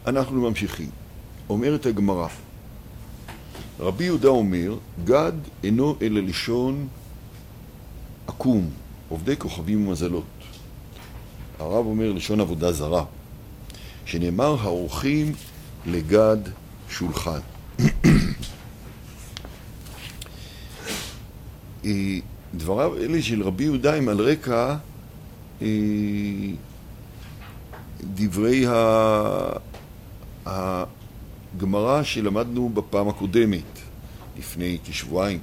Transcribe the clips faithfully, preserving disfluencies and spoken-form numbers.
אנחנו ממשיכים. אומרת הגמרא, רבי יהודה אומר, גד אינו אלא לשון עקום, עובדי כוכבים ומזלות. הרב אומר לשון עבודה זרה, שנאמר האורחים לגד שולחן. דבריו אלה של רבי יהודה הם על רקע דברי הגמרא שלמדנו בפעם הקודמת, לפני כשבועיים,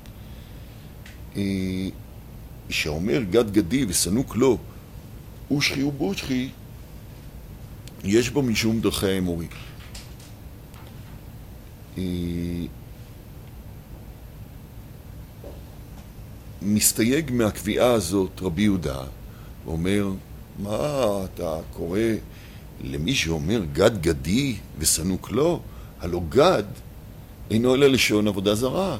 שאומר גד גדי וסנוק לו, אושכי ובושכי, יש בו משום דרכי האמורי. מסתייג מהקביעה הזאת רבי יהודה, ואומר, מה אתה קורא למי שאומר גד גדי וסנוק לו? הלא גד אינו אלא לשון עבודה זרה.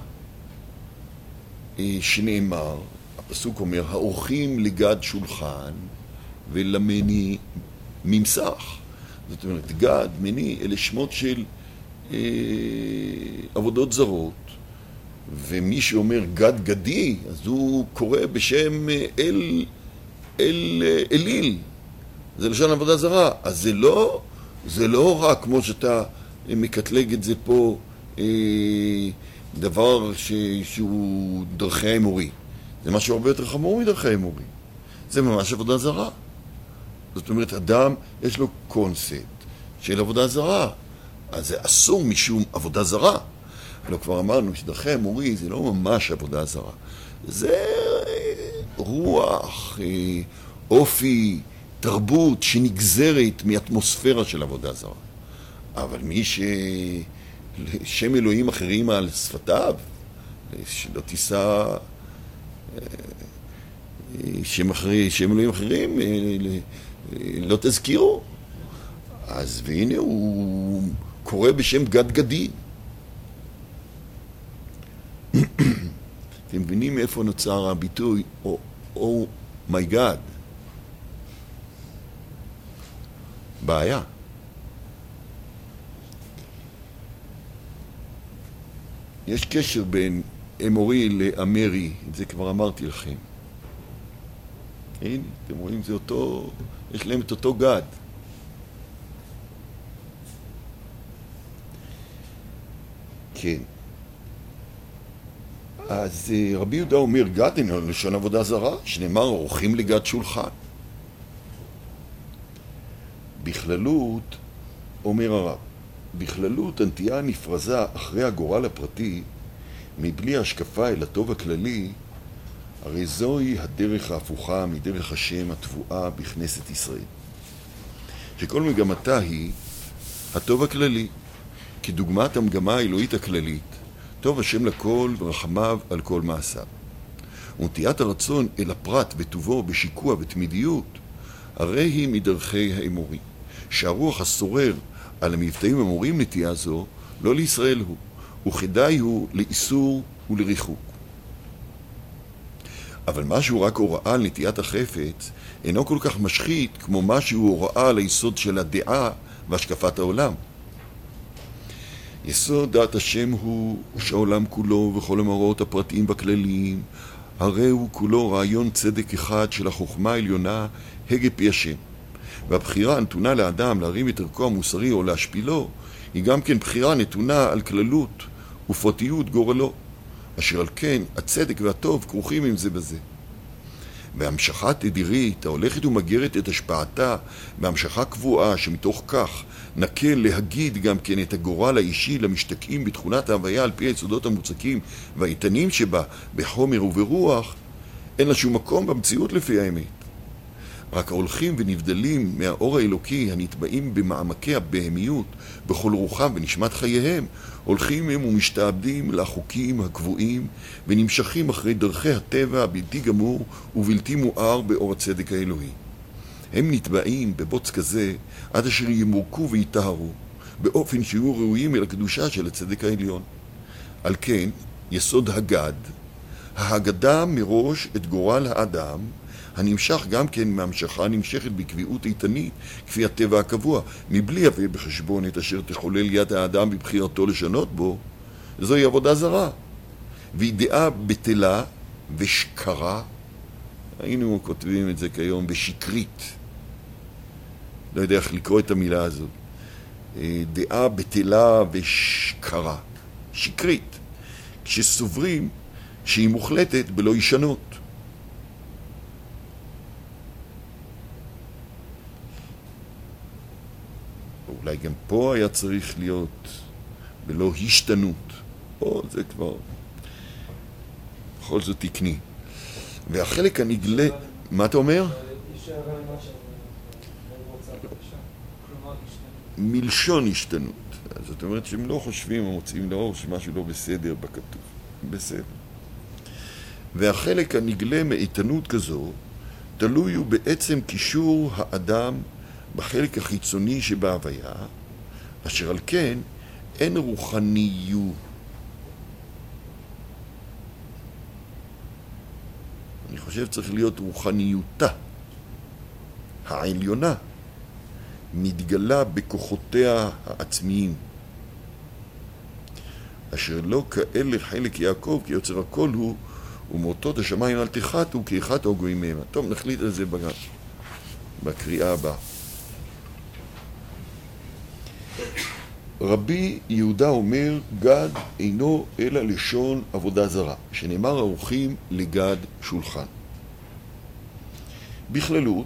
שנאמר, הפסוק אומר, האורחים לגד שולחן ולמני ממסך. זאת אומרת, גד, מני, אלה שמות של אה, עבודות זרות, ומי שאומר גד גדי, אז הוא קורא בשם אל, אל, אליל. זה לשון עבודה זרה. אז זה לא, זה לא רק כמו שאתה מקטלג את זה פה, אה, דבר ש, שהוא דרכי האמורי. זה משהו הרבה יותר חמור מדרכי האמורי. זה ממש עבודה זרה. זאת אומרת, אדם יש לו קונספט של עבודה זרה. אז זה אסור משום עבודה זרה. אבל כבר אמרנו שדרכי האמורי זה לא ממש עבודה זרה. זה רוח, אופי, תרבות שנגזרת מאטמוספירה של עבודה זרה. אבל מי ש... שם אלוהים אחרים על שפתיו, שלא תישא שם, אחרי, שם אלוהים אחרים, לא תזכירו. אז והנה הוא קורא בשם גד גדי. אתם מבינים מאיפה נוצר הביטוי Oh my God? בעיה. יש קשר בין אמורי לאמרי, את זה כבר אמרתי לכם. הנה, אתם רואים, זה אותו, יש להם את אותו גד. כן. אז רבי יהודה אומר, גד אינו לשון עבודה זרה, שנאמר, אורחים לגד שולחן. בכללות, אומר הרב, בכללות הנטייה נפרזה אחרי הגורל הפרטי, מבלי השקפה אל הטוב הכללי, הרי זוהי הדרך ההפוכה מדרך השם התבואה בכנסת ישראל. שכל מגמתה היא הטוב הכללי, כדוגמת המגמה האלוהית הכללית, טוב השם לכל ורחמיו על כל מעשיו. ונטיית הרצון אל הפרט וטובו בשיקוע ותמידיות, הרי היא מדרכי האמורי, שהרוח השורר על המבטאים המורים נטייה זו, לא לישראל הוא, וכדאי הוא לאיסור ולריחוק. אבל משהו רק הוראה על נטיית החפץ, אינו כל כך משחית כמו משהו הוראה על היסוד של הדעה והשקפת העולם. יסוד דעת השם הוא שהעולם כולו וכל המאורעות הפרטיים והכלליים, הרי הוא כולו רעיון צדק אחד של החוכמה העליונה, הגה פי השם. והבחירה הנתונה לאדם להרים את ערכו המוסרי או להשפילו, היא גם כן בחירה נתונה על כללות ופרטיות גורלו, אשר על כן הצדק והטוב כרוכים עם זה בזה. בהמשכה תדירית ההולכת ומגרת את השפעתה בהמשכה קבועה שמתוך כך נקל להגיד גם כן את הגורל האישי למשתקעים בתכונת ההוויה על פי היסודות המוצקים והאיתנים שבה בחומר וברוח, אין לה שום מקום במציאות לפי האמת. רק ההולכים ונבדלים מהאור האלוקי הנטבעים במעמקי הבהמיות בכל רוחם ונשמת חייהם, הולכים הם ומשתעבדים לחוקים הקבועים ונמשכים אחרי דרכי הטבע הבלתי גמור ובלתי מואר באור הצדק האלוהי. הם נטבעים בבוץ כזה עד אשר ימורקו ויטהרו באופן שיהיו ראויים אל הקדושה של הצדק העליון. על כן, יסוד הגד, ההגדה מראש את גורל האדם, הנמשך גם כן מהמשכה נמשכת בקביעות איתנית, כפי הטבע הקבוע, מבלי להביא בחשבון את אשר תחולל יד האדם בבחירתו לשנות בו, זוהי עבודה זרה. והיא דעה בטלה ושקרה, היינו כותבים את זה כיום בשקרית, לא יודע איך לקרוא את המילה הזאת, דעה בטלה ושקרה, שקרית, כשסוברים שהיא מוחלטת בלא ישנות. אולי גם פה היה צריך להיות בלא השתנות, או זה כבר בכל זאת תקני. והחלק הנגלה, מה אתה אומר? מלשון השתנות. זאת אומרת שהם לא חושבים או מוצאים לאור שמשהו לא בסדר בכתוב. בסדר. והחלק הנגלה מאיתנות כזו תלוי הוא בעצם קישור האדם בחלק החיצוני שבהוויה, אשר על כן אין רוחניות. אני חושב צריך להיות רוחניותה העליונה מתגלה בכוחותיה העצמיים, אשר לא כאלה חלק יעקב, כי יוצר הכל הוא, ומאותות השמיים אל תחתו, כי אחד הגויים מהם. טוב, נחליט על זה בגן, בקריאה הבאה. רבי יהודה אומר, גד אינו אלא לשון עבודה זרה, שנאמר ערוכים לגד שולחן. בכללות,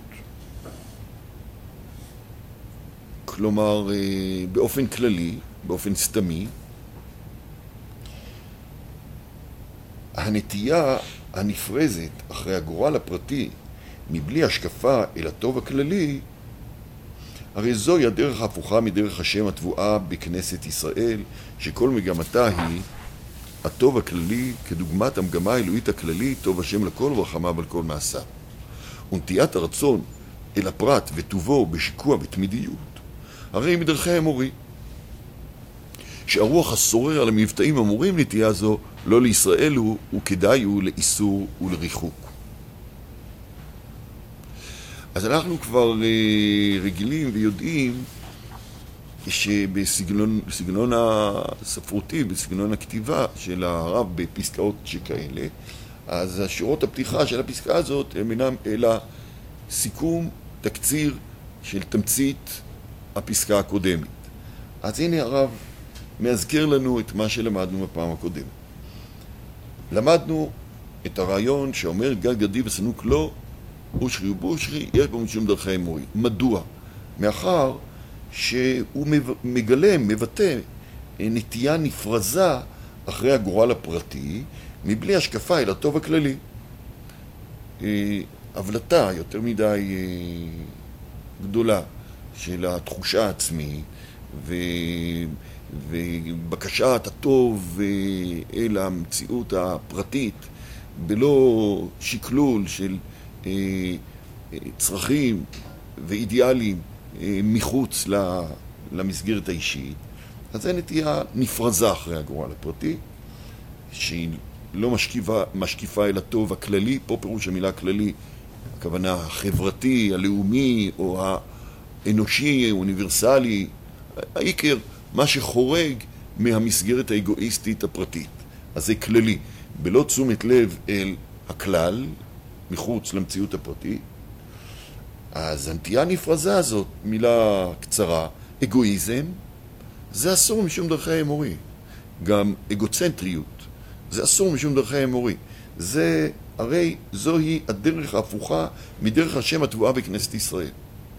כלומר באופן כללי, באופן סתמי, הנטייה הנפרזת אחרי הגורל הפרטי מבלי השקפה אל הטוב הכללי, הרי זוהי הדרך ההפוכה מדרך השם התבואה בכנסת ישראל, שכל מגמתה היא הטוב הכללי כדוגמת המגמה האלוהית הכללית, טוב השם לכל ורחמיו על כל מעשה. ונטיית הרצון אל הפרט וטובו בשיקוע בתמידיות, הרי מדרכי האמורי. שהרוח השורר על המבטאים אמורים נטייה זו, לא לישראל הוא, וכדאי הוא לאיסור ולריחוק. אז אנחנו כבר רגילים ויודעים שבסגנון בסגנון הספרותי, בסגנון הכתיבה של הרב בפסקאות שכאלה, אז השורות הפתיחה של הפסקה הזאת הם אינם אלא סיכום, תקציר של תמצית הפסקה הקודמת. אז הנה הרב מזכיר לנו את מה שלמדנו בפעם הקודמת. למדנו את הרעיון שאומר גד גדי וסנוק לא, אושרי ובושרי, יש בו משום דרכי אמורי. מדוע? מאחר שהוא מגלם, מבטא נטייה נפרזה אחרי הגורל הפרטי, מבלי השקפה אל הטוב הכללי. הבלטה יותר מדי גדולה של התחושה העצמית ו... ובקשת הטוב אל המציאות הפרטית בלא שקלול של צרכים ואידיאלים מחוץ למסגרת האישית. אז זה נטייה נפרזה אחרי הגורל הפרטי, שהיא לא משקיפה, משקיפה אל הטוב הכללי. פה פירוש המילה כללי, הכוונה החברתי, הלאומי או האנושי, האוניברסלי, העיקר, מה שחורג מהמסגרת האגואיסטית הפרטית. אז זה כללי, בלא תשומת לב אל הכלל, מחוץ למציאות הפרטית. אז הנטייה הנפרזה הזאת, מילה קצרה, אגואיזם, זה אסור משום דרכי האמורי. גם אגוצנטריות, זה אסור משום דרכי האמורי. זה, הרי זוהי הדרך ההפוכה מדרך השם התבואה בכנסת ישראל.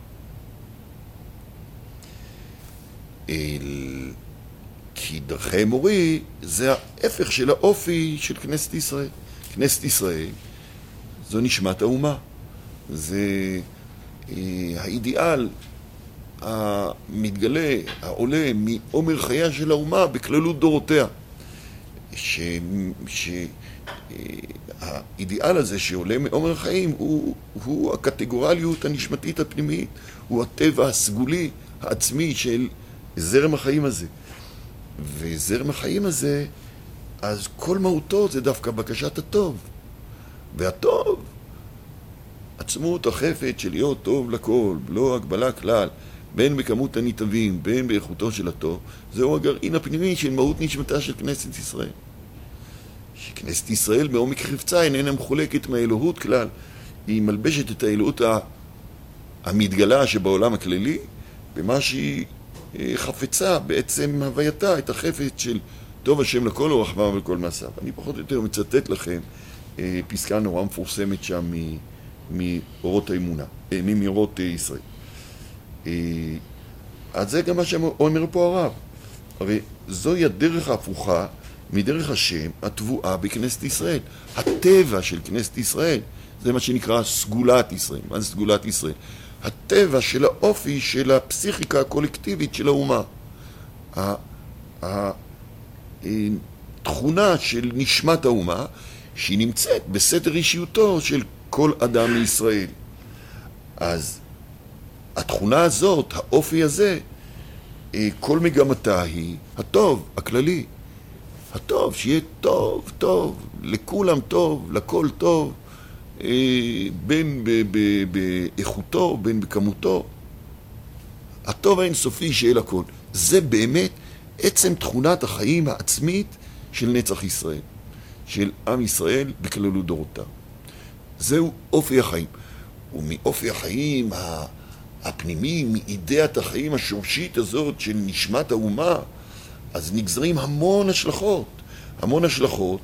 אל... כי דרכי אמורי זה ההפך של האופי של כנסת ישראל. כנסת ישראל זו נשמת האומה. זה אה, האידיאל המתגלה, העולה מעומר חייה של האומה בכללות דורותיה. ש... ש... האידיאל הזה שעולה מעומר החיים הוא, הוא הקטגורליות הנשמתית הפנימית, הוא הטבע הסגולי העצמי של זרם החיים הזה. וזרם החיים הזה, אז כל מהותו זה דווקא בקשת הטוב. והטוב, עצמות החפץ של להיות טוב לכל, בלא הגבלה כלל, בין בכמות הניטבים, בין באיכותו של הטוב, זהו הגרעין הפנימי של מהות נשמתה של כנסת ישראל. שכנסת ישראל בעומק חפצה איננה מחולקת מהאלוהות כלל, היא מלבשת את האלוהות המתגלה שבעולם הכללי, במה שהיא חפצה, בעצם הווייתה את החפץ של טוב השם לכל ורחמיו ולכל מעשיו. אני פחות או יותר מצטט לכם פסקה נורא מפורסמת שם מאורות האמונה, ממאורות ישראל. אז זה גם מה שאומר פה הרב. הרי זוהי הדרך ההפוכה מדרך השם התבואה בכנסת ישראל. הטבע של כנסת ישראל, זה מה שנקרא סגולת ישראל. מה זה סגולת ישראל? הטבע של האופי של הפסיכיקה הקולקטיבית של האומה. התכונה של נשמת האומה, שהיא נמצאת בסתר אישיותו של כל אדם מישראל. אז התכונה הזאת, האופי הזה, כל מגמתה היא הטוב, הכללי. הטוב, שיהיה טוב, טוב, לכולם טוב, לכל טוב, בין באיכותו, בין בכמותו. הטוב האינסופי שאל הכל. זה באמת עצם תכונת החיים העצמית של נצח ישראל, של עם ישראל בכללות דורותיו. זהו אופי החיים. ומאופי החיים הפנימי, מאידאת החיים השורשית הזאת של נשמת האומה, אז נגזרים המון השלכות. המון השלכות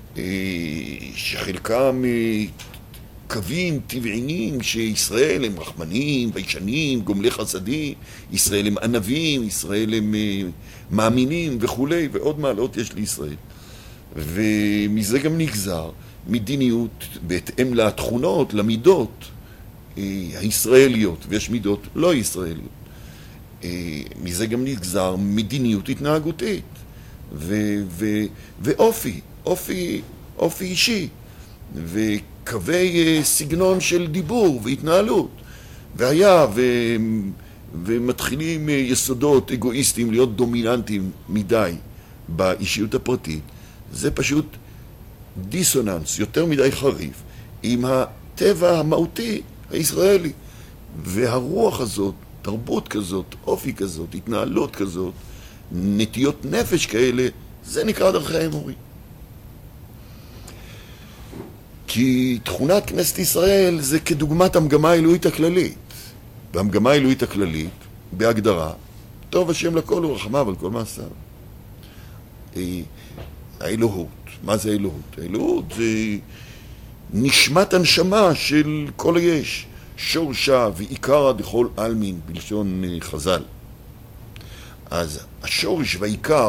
שחלקם קווים טבעיים שישראל הם רחמנים, ביישנים, גומלי חסדים, ישראל הם ענבים, ישראל הם מאמינים וכו', ועוד מעלות יש לישראל. ומזה גם נגזר מדיניות בהתאם לתכונות, למידות הישראליות, ויש מידות לא ישראליות. מזה גם נגזר מדיניות התנהגותית ו- ו- ואופי, אופי, אופי אישי וקווי סגנון של דיבור והתנהלות. והיה ו- ומתחילים יסודות אגואיסטיים להיות דומיננטיים מדי באישיות הפרטית, זה פשוט דיסוננס יותר מדי חריף עם הטבע המהותי הישראלי. והרוח הזאת, תרבות כזאת, אופי כזאת, התנהלות כזאת, נטיות נפש כאלה, זה נקרא דרכי האמורי. כי תכונת כנסת ישראל זה כדוגמת המגמה האלוהית הכללית. והמגמה האלוהית הכללית, בהגדרה, טוב השם לכל ורחמיו על כל מעשיו. האלוהות, מה זה האלוהות? האלוהות זה נשמת הנשמה של כל היש, שורשה ועיקר דכל אלמין, בלשון חז"ל. אז השורש והעיקר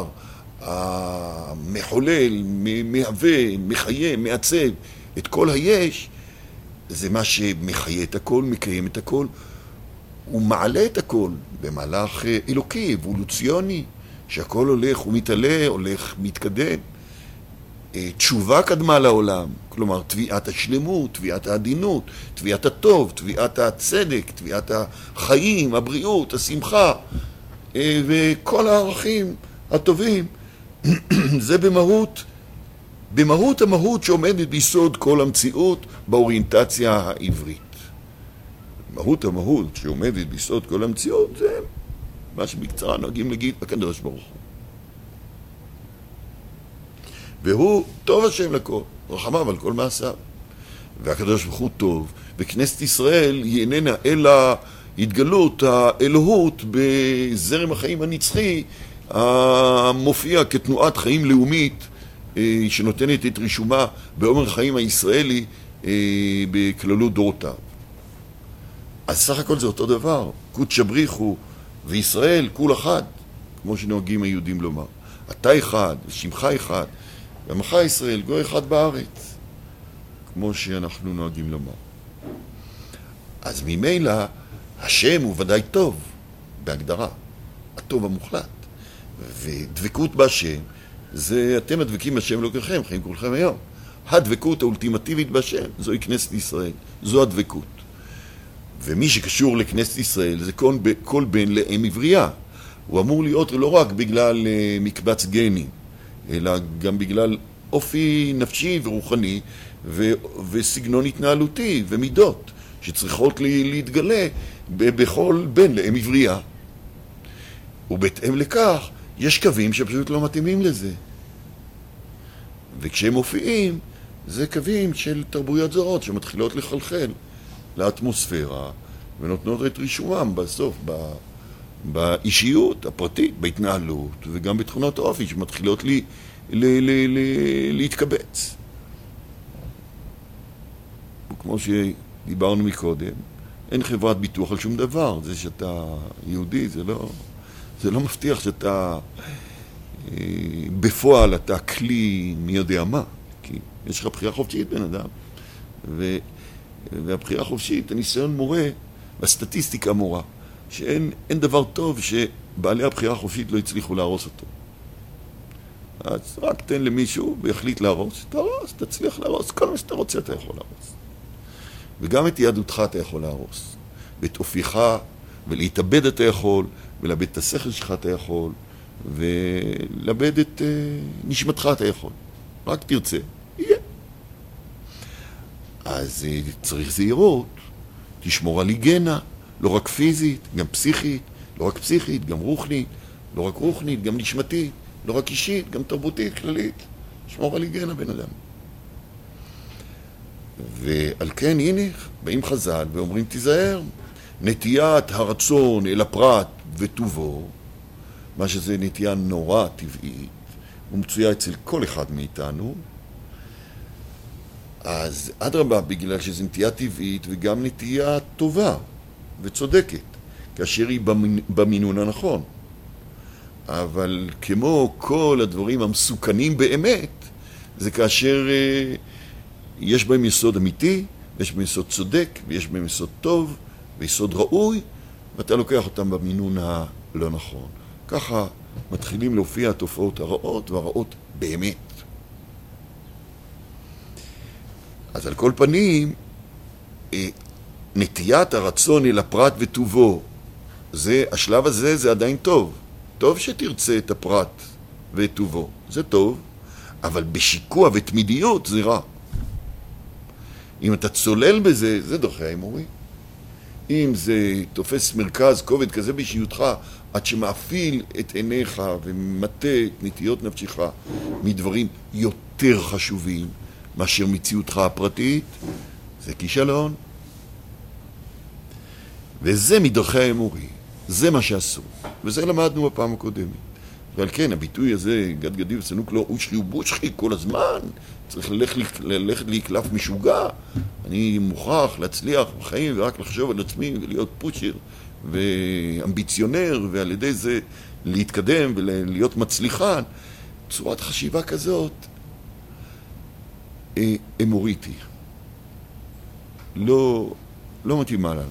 המחולל, מהווה, מחיה, מעצב את כל היש, זה מה שמחיה את הכל, מקיים את הכל, הוא מעלה את הכל במהלך אלוקי, אבולוציוני, שהכל הולך ומתעלה, הולך, מתקדם. תשובה קדמה לעולם, כלומר תביעת השלמות, תביעת העדינות, תביעת הטוב, תביעת הצדק, תביעת החיים, הבריאות, השמחה, וכל הערכים הטובים. זה במהות, במהות המהות שעומדת ביסוד כל המציאות באוריינטציה העברית. מהות המהות שעומדת ביסוד כל המציאות זה מה שבקצרה נוהגים להגיד הקדוש ברוך הוא. והוא טוב השם לכל, רחמיו על כל מעשיו. והקדוש ברוך הוא טוב, וכנסת ישראל היא איננה אלא התגלות האלוהות בזרם החיים הנצחי, המופיע כתנועת חיים לאומית שנותנת את רישומה בעומר החיים הישראלי בכללות דורותיו. אז סך הכל זה אותו דבר, קודש בריחו וישראל כול אחד, כמו שנוהגים היהודים לומר. אתה אחד, שמך אחד, ועמך ישראל, גוי אחד בארץ, כמו שאנחנו נוהגים לומר. אז ממילא השם הוא ודאי טוב, בהגדרה, הטוב המוחלט. ודבקות בהשם, זה אתם הדבקים בשם אלוקיכם, חיים כולכם היום. הדבקות האולטימטיבית בהשם, זוהי כנסת ישראל, זו הדבקות. ומי שקשור לכנסת ישראל זה כל, כל בן לאם עברייה. הוא אמור להיות לא רק בגלל מקבץ גנים, אלא גם בגלל אופי נפשי ורוחני ו, וסגנון התנהלותי ומידות שצריכות להתגלה בכל בן לאם עברייה. ובהתאם לכך, יש קווים שפשוט לא מתאימים לזה. וכשהם מופיעים, זה קווים של תרבויות זרות שמתחילות לחלחל לאטמוספירה, ונותנות את רישומם בסוף, ב... באישיות הפרטית, בהתנהלות, וגם בתכונות האופי שמתחילות לי, ל... ל... ל... להתקבץ. וכמו שדיברנו מקודם, אין חברת ביטוח על שום דבר. זה שאתה יהודי, זה לא, זה לא מבטיח שאתה בפועל אתה כלי מי יודע מה, כי יש לך בחירה חופשית בן אדם, ו... והבחירה חופשית, הניסיון מורה, והסטטיסטיקה מורה, שאין אין דבר טוב שבעלי הבחירה החופשית לא הצליחו להרוס אותו. אז רק תן למישהו ויחליט להרוס, תהרוס, תצליח להרוס, כל מה שאתה רוצה אתה יכול להרוס. וגם את יהדותך אתה יכול להרוס, ואת אופייך, ולהתאבד אתה יכול, ולאבד את השכל שלך אתה יכול, ולאבד את uh, נשמתך אתה יכול. רק תרצה, יהיה. אז uh, צריך זהירות, תשמור על היגיינה, לא רק פיזית, גם פסיכית, לא רק פסיכית, גם רוחנית, לא רק רוחנית, גם נשמתית, לא רק אישית, גם תרבותית, כללית. תשמור על היגיינה בן אדם. ועל כן, הנה, באים חז"ל ואומרים, תיזהר, נטיית הרצון אל הפרט וטובו, מה שזה נטייה נורא טבעית, ומצויה אצל כל אחד מאיתנו, אז אדרבה, בגלל שזו נטייה טבעית וגם נטייה טובה וצודקת, כאשר היא במינ... במינון הנכון. אבל כמו כל הדברים המסוכנים באמת, זה כאשר אה, יש בהם יסוד אמיתי, ויש בהם יסוד צודק, ויש בהם יסוד טוב, ויסוד ראוי, ואתה לוקח אותם במינון הלא נכון. ככה מתחילים להופיע התופעות הרעות, והרעות באמת. אז על כל פנים, נטיית הרצון אל הפרט וטובו, זה, השלב הזה זה עדיין טוב. טוב שתרצה את הפרט ואת טובו, זה טוב, אבל בשיקוע ותמידיות זה רע. אם אתה צולל בזה, זה דוחה האמורי. אם זה תופס מרכז כובד כזה באישיותך, עד שמאפיל את עיניך ומטה את נטיות נפשך מדברים יותר חשובים מאשר מציאותך הפרטית, זה כישלון. וזה מדרכי האמורי, זה מה שעשו, וזה למדנו בפעם הקודמת. ועל כן, הביטוי הזה, גד גדי וסנוק לא אושכי ובושכי כל הזמן, צריך ללכת, ללכת להיקלף משוגע. אני מוכרח להצליח בחיים ורק לחשוב על עצמי ולהיות פוצ'ר ואמביציונר, ועל ידי זה להתקדם ולהיות מצליחן. צורת חשיבה כזאת אמוריתי. לא, לא מתאימה לנו.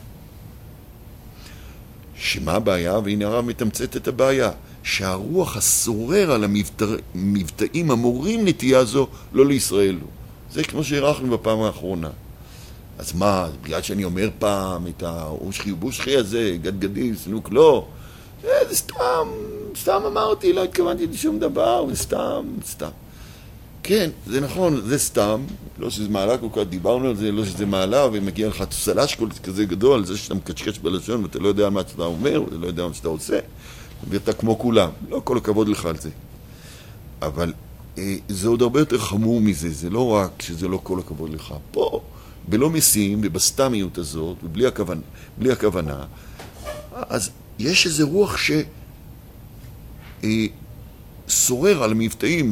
שמה הבעיה? והנה הרב מתמצת את הבעיה. שהרוח הסורר על המבטאים המורים נטייה זו לא לישראל. זה כמו שהערכנו בפעם האחרונה. אז מה, בגלל שאני אומר פעם את האושכי ובושכי הזה, גד גדי, סנוק לא, זה, זה סתם, סתם אמרתי, לא התכוונתי לשום דבר, זה סתם, סתם. כן, זה נכון, זה סתם, לא שזה מעלה כל כך, דיברנו על זה, לא שזה מעלה, ומגיע לך סלש כזה גדול, זה שאתה מקשקש בלשון, ואתה לא יודע מה שאתה אומר, ואתה לא יודע מה שאתה עושה, ואתה כמו כולם. לא כל הכבוד לך על זה. אבל אה, זה עוד הרבה יותר חמור מזה, זה לא רק שזה לא כל הכבוד לך. פה, בלא משים, ובסתמיות הזאת, ובלי הכוונה, בלי הכוונה, אז יש איזה רוח ש... אה, שורר על המבטאים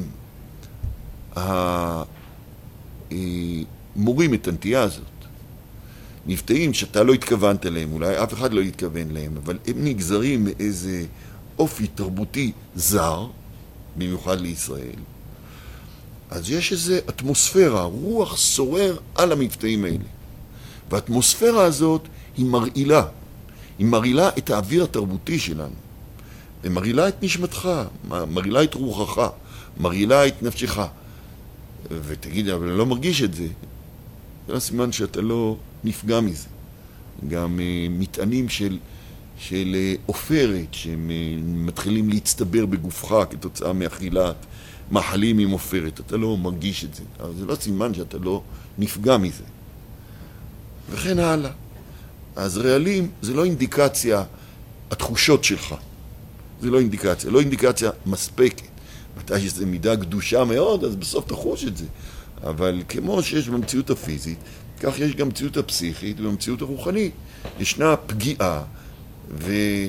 המורים את הנטייה הזאת. מבטאים שאתה לא התכוונת להם, אולי אף אחד לא התכוון להם, אבל הם נגזרים מאיזה אופי תרבותי זר, במיוחד לישראל. אז יש איזו אטמוספירה, רוח שורר על המבטאים האלה. והאטמוספירה הזאת היא מרעילה. היא מרעילה את האוויר התרבותי שלנו. ומרעילה את נשמתך, מרעילה את רוחך, מרעילה את נפשך. ותגיד, אבל אני לא מרגיש את זה. זה הסימן שאתה לא נפגע מזה. גם uh, מטענים של, של uh, אופרת, שהם uh, מתחילים להצטבר בגופך כתוצאה מאכילת מאכלים עם אופרת. אתה לא מרגיש את זה. אבל זה לא סימן שאתה לא נפגע מזה. וכן הלאה. אז רעלים זה לא אינדיקציה, התחושות שלך. זה לא אינדיקציה, לא אינדיקציה מספקת. מתי שזה מידה קדושה מאוד, אז בסוף תחוש את זה. אבל כמו שיש במציאות הפיזית, כך יש גם במציאות הפסיכית ובמציאות הרוחנית. ישנה פגיעה ו...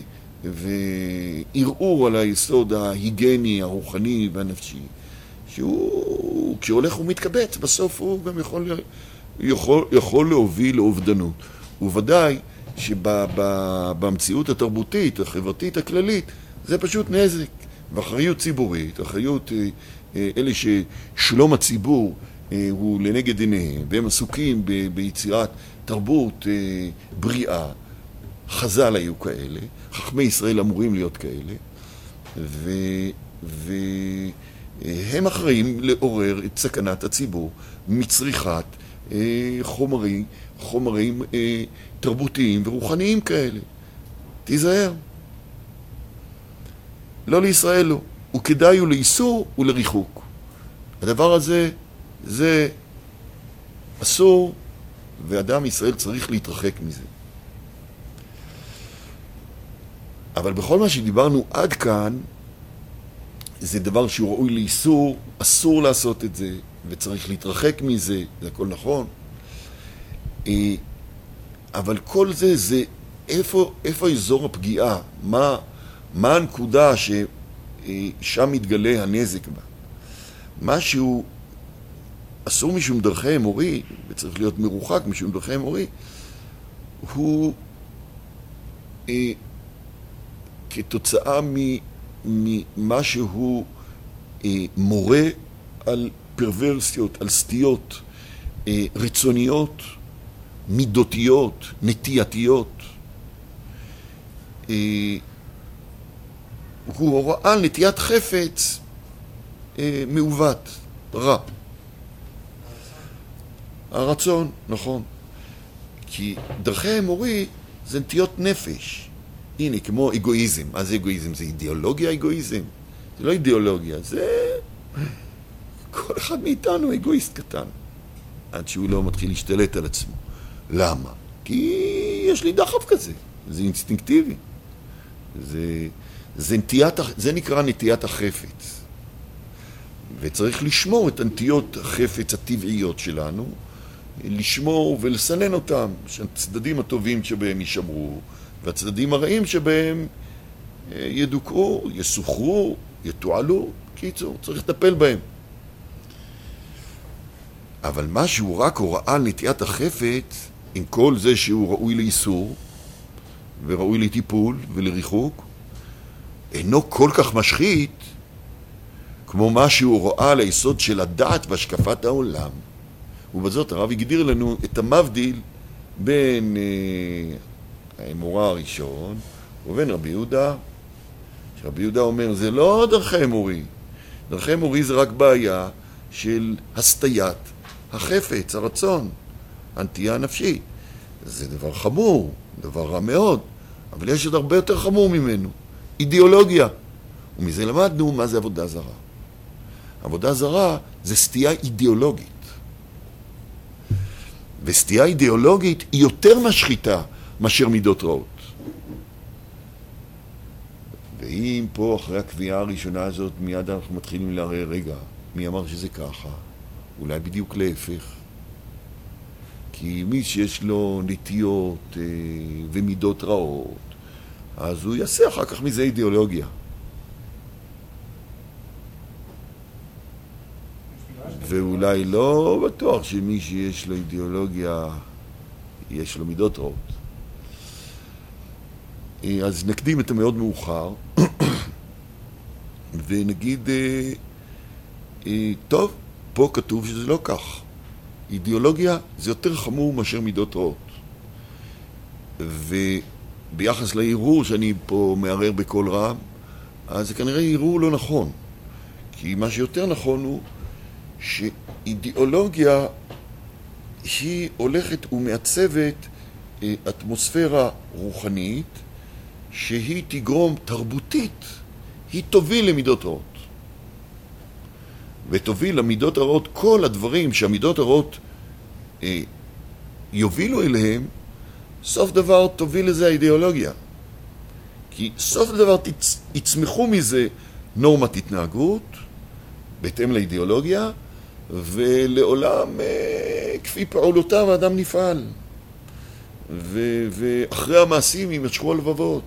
וערעור על היסוד ההיגני, הרוחני והנפשי, שהוא, כשהולך ומתקבץ, בסוף הוא גם יכול, יכול, יכול להוביל לאובדנות. וודאי שבמציאות התרבותית, החברתית הכללית, זה פשוט נזק. ואחריות ציבורית, אחריות אלה ששלום הציבור הוא לנגד עיניהם, והם עסוקים ב, ביצירת תרבות בריאה, חז"ל היו כאלה, חכמי ישראל אמורים להיות כאלה, ו, והם אחראים לעורר את סכנת הציבור מצריכת חומרים, חומרים תרבותיים ורוחניים כאלה. תיזהר. לא לישראל לא. וכדאי הוא לאיסור ולריחוק. הדבר הזה זה אסור, ואדם ישראל צריך להתרחק מזה. אבל בכל מה שדיברנו עד כאן, זה דבר שהוא ראוי לאיסור, אסור לעשות את זה, וצריך להתרחק מזה, זה הכל נכון. אבל כל זה, זה איפה, איפה אזור הפגיעה? מה, מה הנקודה ששם מתגלה הנזק בה? משהו אסור משום דרכי אמורי, וצריך להיות מרוחק משום דרכי אמורי, הוא אה, כתוצאה ממה שהוא אה, מורה על פרוורסיות, על סטיות אה, רצוניות, מידותיות, נטייתיות. אה, הוא הוראה על נטיית חפץ אה, מעוות, רע. הרצון, נכון. כי דרכי האמורי זה נטיות נפש. הנה, כמו אגואיזם. מה זה אגואיזם? זה אידיאולוגיה אגואיזם? זה לא אידיאולוגיה, זה... כל אחד מאיתנו אגואיסט קטן. עד שהוא לא מתחיל להשתלט על עצמו. למה? כי יש לי דחף כזה. זה אינסטינקטיבי. זה, זה, נטיית, זה נקרא נטיית החפץ. וצריך לשמור את נטיות החפץ הטבעיות שלנו, לשמור ולסנן אותם, שהצדדים הטובים שבהם יישמרו, והצדדים הרעים שבהם ידוכאו, יסוחרו, יתועלו. קיצור, צריך לטפל בהם. אבל מה שהוא רק הוראה על נטיית החפץ, עם כל זה שהוא ראוי לאיסור, וראוי לטיפול ולריחוק, אינו כל כך משחית, כמו מה שהוא רואה על היסוד של הדת והשקפת העולם. ובזאת הרב הגדיר לנו את המבדיל בין אה, האמורה הראשון ובין רבי יהודה. שרבי יהודה אומר, זה לא דרכי אמורי. דרכי אמורי זה רק בעיה של הסטיית החפץ, הרצון, הנטייה הנפשית. זה דבר חמור, דבר רע מאוד, אבל יש עוד הרבה יותר חמור ממנו, אידיאולוגיה. ומזה למדנו מה זה עבודה זרה. עבודה זרה זה סטייה אידיאולוגית. וסטייה אידיאולוגית היא יותר משחיתה מאשר מידות רעות. ואם פה אחרי הקביעה הראשונה הזאת מיד אנחנו מתחילים לערער, רגע, מי אמר שזה ככה? אולי בדיוק להפך. כי מי שיש לו נטיות אה, ומידות רעות, אז הוא יעשה אחר כך מזה אידיאולוגיה. ואולי לא בטוח שמי שיש לו אידיאולוגיה, יש לו מידות רעות. אז נקדים את המאוד מאוחר, ונגיד, אה, אה, טוב, פה כתוב שזה לא כך. אידיאולוגיה זה יותר חמור מאשר מידות רעות. וביחס לערעור שאני פה מערער בכל רם, אז זה כנראה ערעור לא נכון. כי מה שיותר נכון הוא שאידיאולוגיה היא הולכת ומעצבת אטמוספירה רוחנית שהיא תגרום תרבותית, היא תוביל למידות רעות. ותוביל למידות הרעות כל הדברים שהמידות הרעות אה, יובילו אליהם, סוף דבר תוביל לזה האידיאולוגיה. כי סוף דבר תצ... יצמחו מזה נורמת התנהגות, בהתאם לאידיאולוגיה, ולעולם אה, כפי פעולותיו האדם נפעל. ו... ואחרי המעשים יימשכו הלבבות.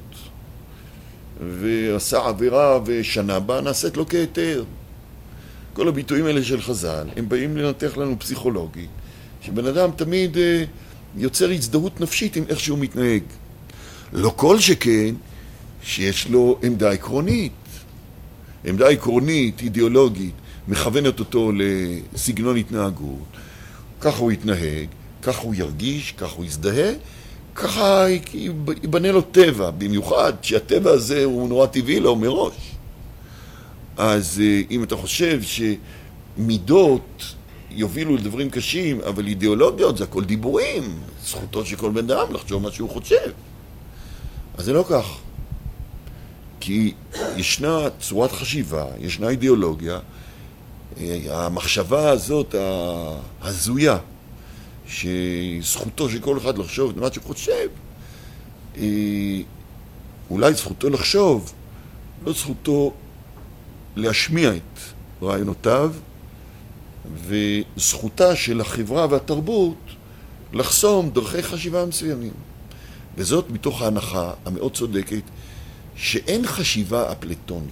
ועשה עבירה ושנה בה נעשית לו כהיתר. כל הביטויים האלה של חז"ל, הם באים לנתח לנו פסיכולוגי, שבן אדם תמיד אה, יוצר הזדהות נפשית עם איך שהוא מתנהג. לא כל שכן שיש לו עמדה עקרונית. עמדה עקרונית, אידיאולוגית, מכוונת אותו לסגנון התנהגות. ככה הוא יתנהג, ככה הוא ירגיש, ככה הוא יזדהה, ככה ייבנה לו טבע, במיוחד שהטבע הזה הוא נורא טבעי לו מראש. אז אם אתה חושב שמידות יובילו לדברים קשים, אבל אידיאולוגיות זה הכל דיבורים, זכותו של כל בן אדם לחשוב מה שהוא חושב. אז זה לא כך. כי ישנה צורת חשיבה, ישנה אידיאולוגיה, המחשבה הזאת ההזויה, שזכותו של כל אחד לחשוב את מה שהוא חושב, אולי זכותו לחשוב, לא זכותו להשמיע את רעיונותיו, וזכותה של החברה והתרבות לחסום דרכי חשיבה מסוימים. וזאת מתוך ההנחה המאוד צודקת שאין חשיבה אפלטונית.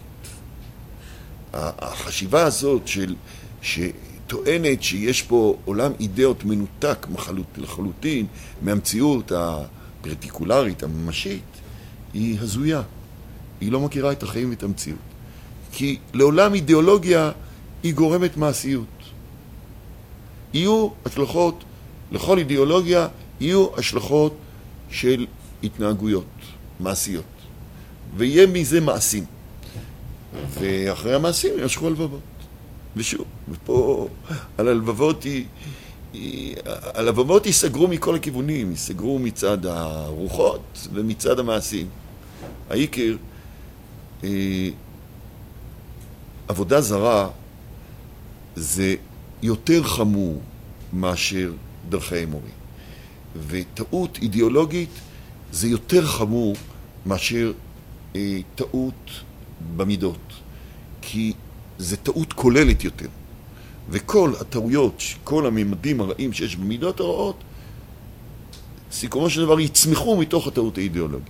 החשיבה הזאת של, שטוענת שיש פה עולם אידאות מנותק לחלוטין מהמציאות הפרטיקולרית, הממשית, היא הזויה. היא לא מכירה את החיים ואת המציאות. כי לעולם אידיאולוגיה היא גורמת מעשיות. יהיו השלכות, לכל אידיאולוגיה יהיו השלכות של התנהגויות מעשיות. ויהיה מזה מעשים. ואחרי המעשים ימשכו הלבבות. ושוב, ופה על הלבבות היא, היא, הלבבות ייסגרו מכל הכיוונים, ייסגרו מצד הרוחות ומצד המעשים. העיקר, אה, עבודה זרה זה יותר חמור מאשר דרכי אמורי. וטעות אידיאולוגית זה יותר חמור מאשר אה, טעות במידות. כי זה טעות כוללת יותר. וכל הטעויות, כל הממדים הרעים שיש במידות הרעות, סיכומו של דבר יצמחו מתוך הטעות האידיאולוגית.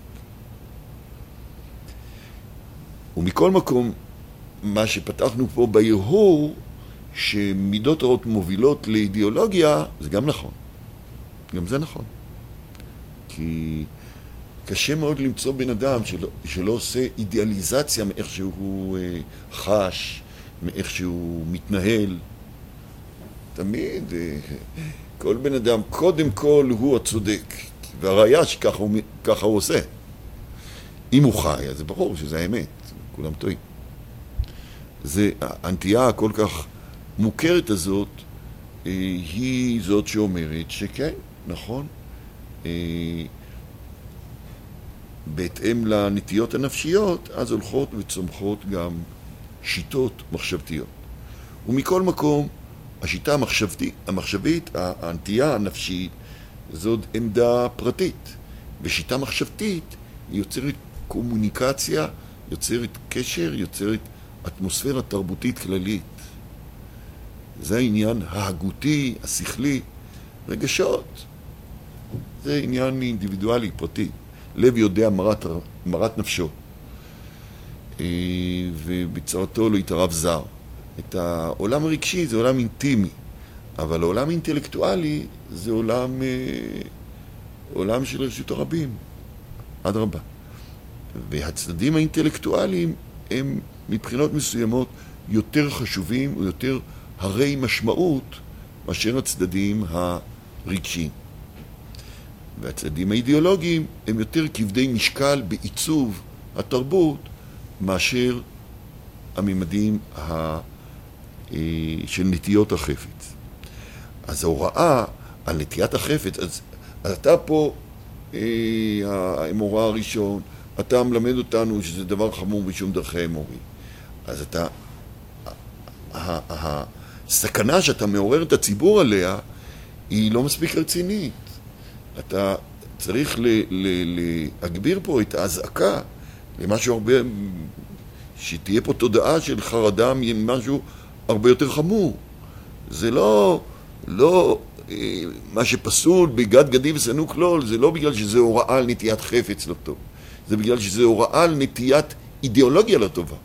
ומכל מקום, מה שפתחנו פה בהרהור, שמידות רעות מובילות לאידיאולוגיה, זה גם נכון. גם זה נכון. כי קשה מאוד למצוא בן אדם שלא, שלא עושה אידיאליזציה מאיך שהוא אה, חש, מאיך שהוא מתנהל. תמיד, אה, כל בן אדם, קודם כל הוא הצודק. והראיה שככה הוא, ככה הוא עושה. אם הוא חי, אז זה ברור שזה האמת. כולם טועים. זה, האנטייה הכל כך מוכרת הזאת, אה, היא זאת שאומרת שכן, נכון, אה, בהתאם לנטיות הנפשיות, אז הולכות וצומחות גם שיטות מחשבתיות. ומכל מקום, השיטה המחשבתית, המחשבית, האנטייה הנפשית, זאת עמדה פרטית. ושיטה מחשבתית היא יוצרת קומוניקציה, יוצרת קשר, יוצרת אטמוספירה תרבותית כללית. זה העניין ההגותי, השכלי, רגשות. זה עניין אינדיבידואלי, פרטי. לב יודע מרת, מרת נפשו. ובצרתו לא יתערב זר. את העולם הרגשי זה עולם אינטימי, אבל העולם האינטלקטואלי זה עולם, עולם של רשות הרבים. עד רבה. והצדדים האינטלקטואליים הם מבחינות מסוימות יותר חשובים ויותר הרי משמעות מאשר הצדדים הרגשיים. והצדדים האידיאולוגיים הם יותר כבדי משקל בעיצוב התרבות מאשר הממדים ה... של נטיות החפץ. אז ההוראה על נטיית החפץ, אז, אז אתה פה, המורה הראשון, אתה מלמד אותנו שזה דבר חמור בשום דרכי אמורי. אז אתה, הסכנה שאתה מעורר את הציבור עליה, היא לא מספיק רצינית. אתה צריך ל, ל, להגביר פה את ההזעקה למשהו הרבה, שתהיה פה תודעה של חרדה ממשהו הרבה יותר חמור. זה לא, לא, מה שפסול בגד גדי ושנוא כלול, זה לא בגלל שזה הוראה על נטיית חפץ לא טוב. זה בגלל שזה הוראה על נטיית אידיאולוגיה לא טובה.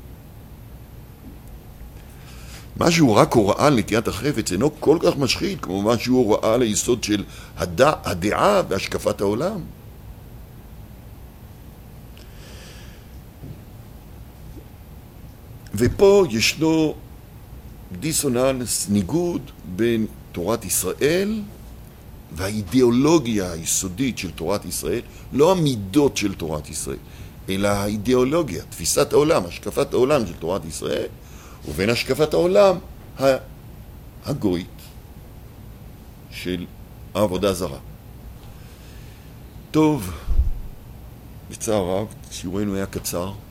משהו רק הוראה על נטיית החפץ אינו כל כך משחית כמו משהו הוראה על היסוד של הדע, הדעה והשקפת העולם. ופה ישנו דיסוננס, ניגוד בין תורת ישראל והאידיאולוגיה היסודית של תורת ישראל, לא המידות של תורת ישראל, אלא האידיאולוגיה, תפיסת העולם, השקפת העולם של תורת ישראל, ובין השקפת העולם הגויית של העבודה זרה. טוב, בצער רב, שיעורנו היה קצר.